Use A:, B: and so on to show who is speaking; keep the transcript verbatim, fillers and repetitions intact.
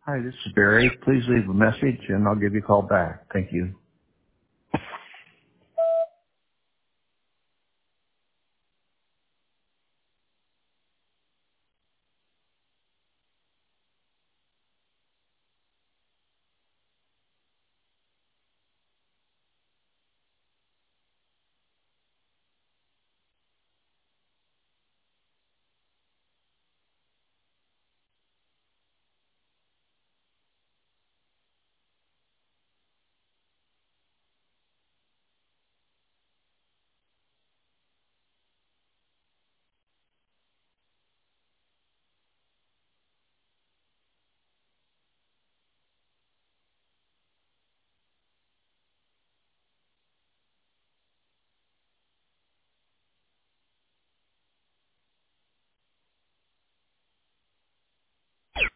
A: Hi, this is Barry. Please leave a message and I'll give you a call back. Thank you.